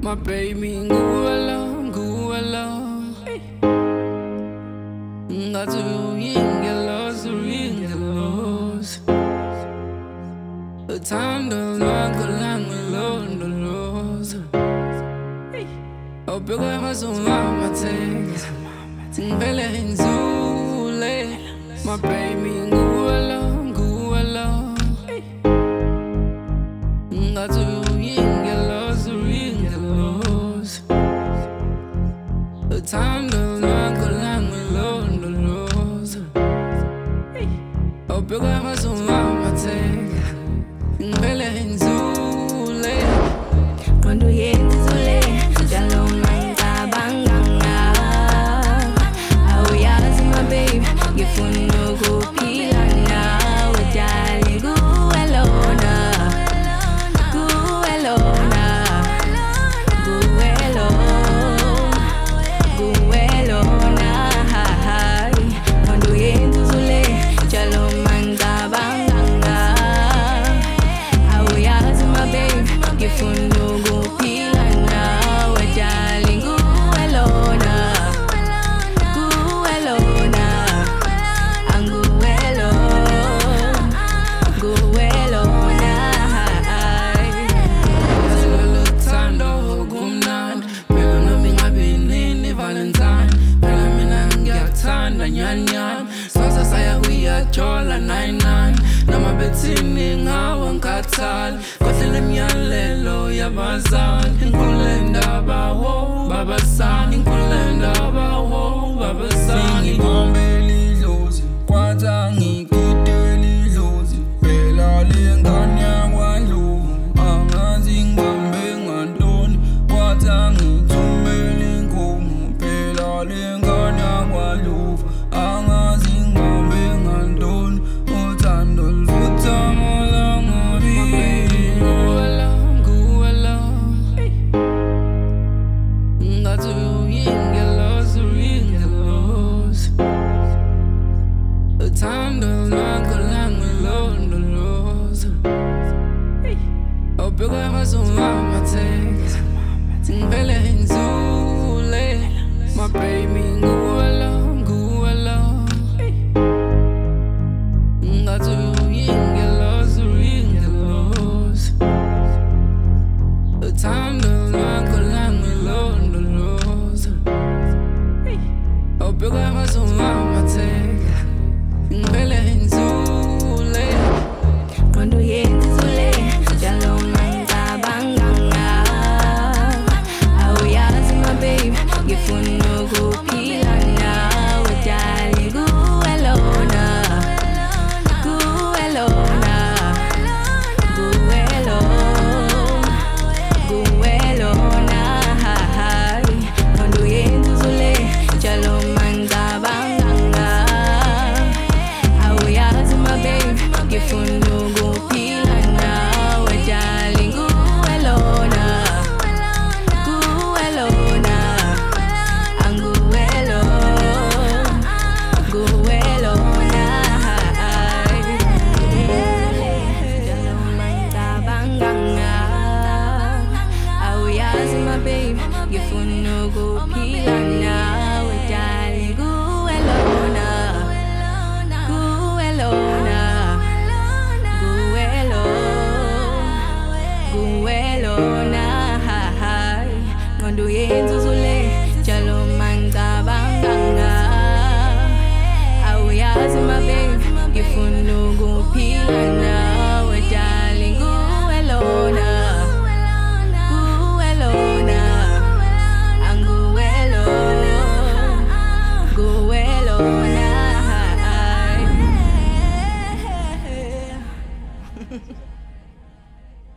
My baby, nguwe lo ngathi uyingelosi uthando lwakho langilondoloza ubheka amazulu amatheka ngivele ngizule. My baby, nguwe lo ngathi uyingelosi uthando lwakho langilondoloza ubheka amazulu amatheka ngivele ngizule. Quando yenzule njalo mangicabanga ngawe, awuyazi my babe, ngifuna ukuphila nawe darling. Kuwe lona, kuwe lona, kuwe lona, hayi. Quando yenzule njalo mangicabanga ngawe, awuyazi my babe, ngifuna ukuphila nawe darling. Kuwe lona, anguwe lona, hayi. Lolu thando kumnandi phela nami ngabe nini Valentine, phela mina ngiyakuthanda nyanyana, sasa saya kuyajola 99 noma bethini ngawe ngikhathali, khohlela imiyalelo yabazali, inkulu ndaba wo babasani, inkulu ndaba wo babasani. Ngibambele idlozi kwathi ngigidele idlozi, phela le ngane yakwaNdlovu angazi ngibambe ngantoni, kwathi ngithumele inkomo, phela le ngane yakwaNdlovu angazi ngibambe ngantoni, uthando luvutha ngalangabi. Nguwe lo ngathi uyingelosi uthando lwakho langilondoloza ubheka amazulu amatheka ngivele ngizule. My baby, nguwe lo